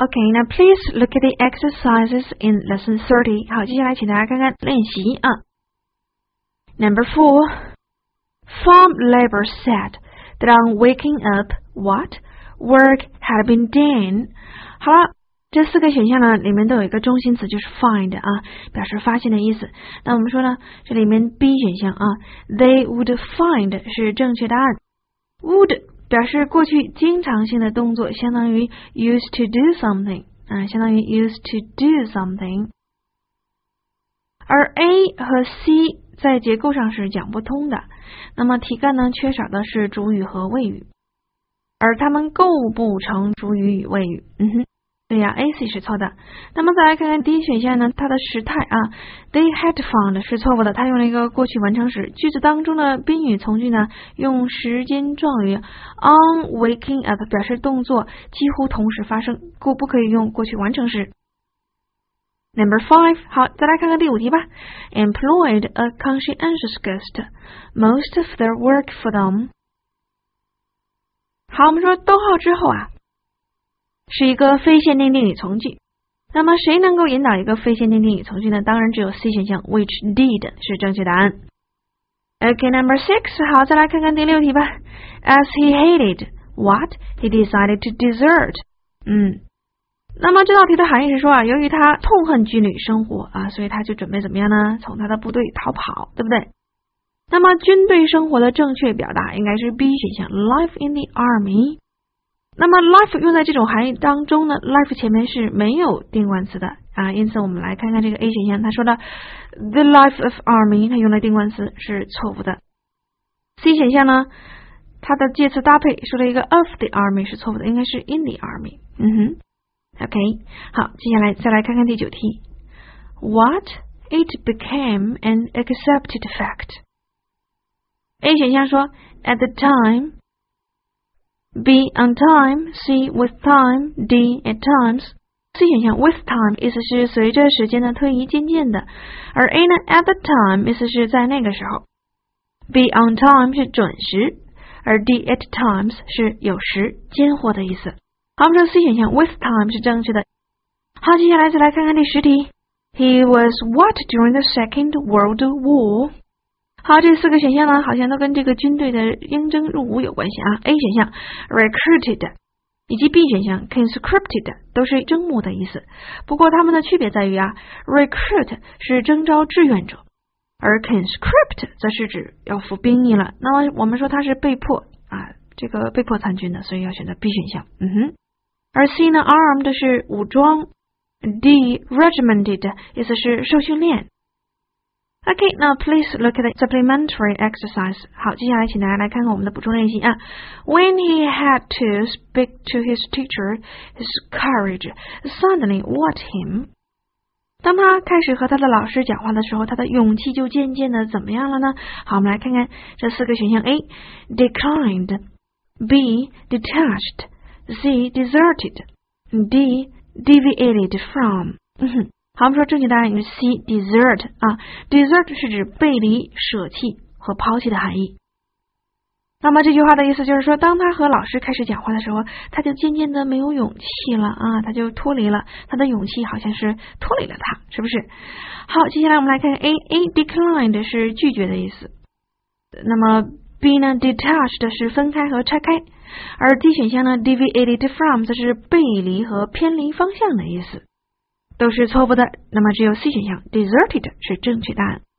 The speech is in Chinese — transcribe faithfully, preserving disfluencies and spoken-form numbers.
Okay, now please look at the exercises in lesson thirty. 好，接下来请大家看看练习啊。Number four, farm labor said that on waking up, what? Work had been done. 好了，这四个选项呢，里面都有一个中心词，就是 find 啊，表示发现的意思。那我们说呢，这里面 B 选项啊 ，they would find 是正确答案。would 表示过去经常性的动作，相当于 used to do something 啊，相当于 used to do something。而 A 和 C 在结构上是讲不通的，那么题干呢缺少的是主语和谓语，而它们构不成主语与谓语。嗯哼。对呀 ，A C 是错的。那么再来看看 D 选项呢，它的时态啊 ，they had found 是错误的，它用了一个过去完成时。句子当中的宾语从句呢，用时间状语 on waking up 表示动作几乎同时发生，故不可以用过去完成时。Number five， 好，再来看看第五题吧。Employed a conscientious guest, most of their work for them。好，我们说逗号之后啊。是一个非限定定语从句，那么谁能够引导一个非限定定语从句呢？当然只有 C 选项 which did 是正确答案。Okay, number six， 好，再来看看第六题吧。As he hated what, he decided to desert。嗯，那么这道题的含义是说啊，由于他痛恨军旅生活啊，所以他就准备怎么样呢？从他的部队逃跑，对不对？那么军队生活的正确表达应该是 B 选项 life in the army。那么 life 用在这种含义当中呢 life 前面是没有定冠词的啊，因此我们来看看这个 A 选项，他说的 the life of army 他用了定冠词是错误的。 C 选项呢，它的介词搭配说了一个 of the army 是错误的，应该是 in the army。 嗯哼 OK， 好，接下来再来看看第九题。 What? It became an accepted fact。 A 选项说 at the time， B on time， C with time， D at times。 C 选项 with time 意思是随着时间的推移渐渐的，而 A 呢 at the time 意思是在那个时候， B on time 是准时，而 D at times 是有时间或的意思。好，我们说 C 选项 with time 是正确的。好，接下来再来看看第十题。 He was what during the Second World War？好，这四个选项呢，好像都跟这个军队的应征入伍有关系啊。A 选项 recruited 以及 B 选项 conscripted 都是征募的意思，不过它们的区别在于啊 recruit 是征召志愿者，而 conscript 则是指要服兵役了。那么我们说它是被迫啊，这个被迫参军的，所以要选择 B 选项。嗯哼，而 C 呢 armed 是武装， D regimented 意思是受训练。Okay, now please look at the supplementary exercise. 好，接下来请大家来看看我们的补充练习啊。When he had to speak to his teacher, his courage suddenly what him? 当他开始和他的老师讲话的时候，他的勇气就渐渐的怎么样了呢？好，我们来看看这四个选项。A. Declined, B. Detached, C. Deserted, D. Deviated from. 嗯哼。好，我们说正确答案是 C desert 啊 desert 是指背离、舍弃和抛弃的含义。那么这句话的意思就是说，当他和老师开始讲话的时候，他就渐渐的没有勇气了啊，他就脱离了，他的勇气好像是脱离了他，是不是？好，接下来我们来看 A A declined 是拒绝的意思，那么 B 呢 detached 是分开和拆开，而 D 选项呢 deviated from 则是背离和偏离方向的意思。都是错误的，那么只有 C 选项 deserted 是正确答案。